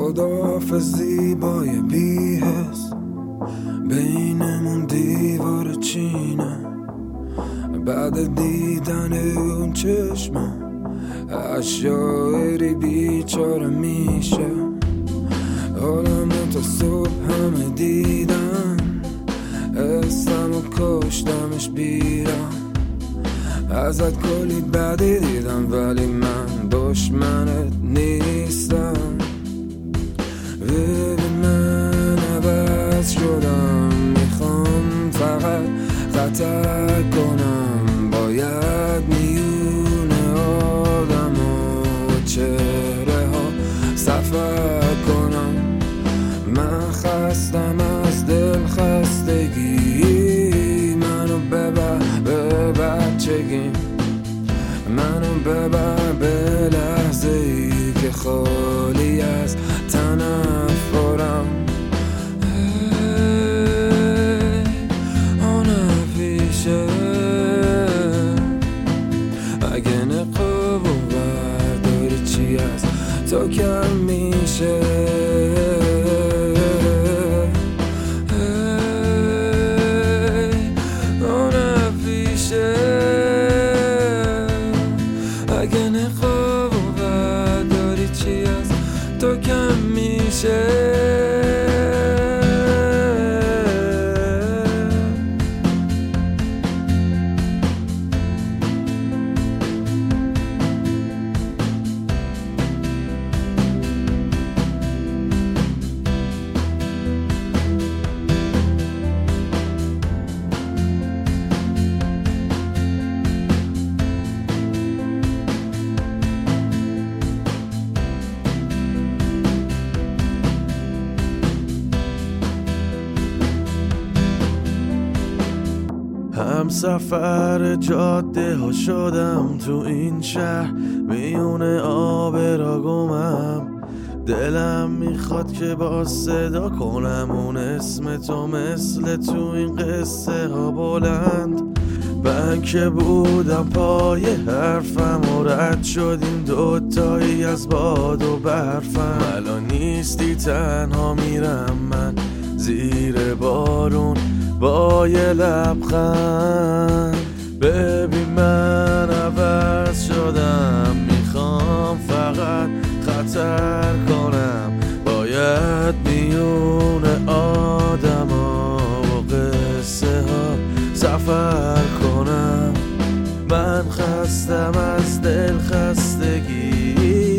خداحافظی زیبای بی‌حس، بینمون دیوار چینه. بعد دیدن اون چشمم هر شاعری بیچاره میشه. حالمو تا صبح همه دیدن، اسمو کشتمش بیرم. ازت کلی بدی دیدم ولی من دشمنت نیستم. ببین من عوض شدم، میخوام فقط خطر کنم. باید میونه آدم و چهره ها سفر کنم. من خستم از دل خستگی، منو ببر به بچگی، منو ببر به لحظه ای که خالی از تنفرم. پیشه اگه نقاب و برداری چی از تو کم میشه. اگه نقاب و برداری چی از تو کم میشه. هم سفر جاده ها شدم تو این شهر، میونه آب را گمم. دلم میخواد که با صدا کنم اون اسم تو، مثل تو این قصه ها بلند. من که بودم پای حرفم و رد شدیم دوتایی از باد و برفم. الان نیستی تنها میرم من زیر بارون با یه لبخند. ببین من عوض شدم، میخوام فقط خطر کنم. باید میون آدم ها و قصه ها سفر کنم. من خستم از دل خستگی،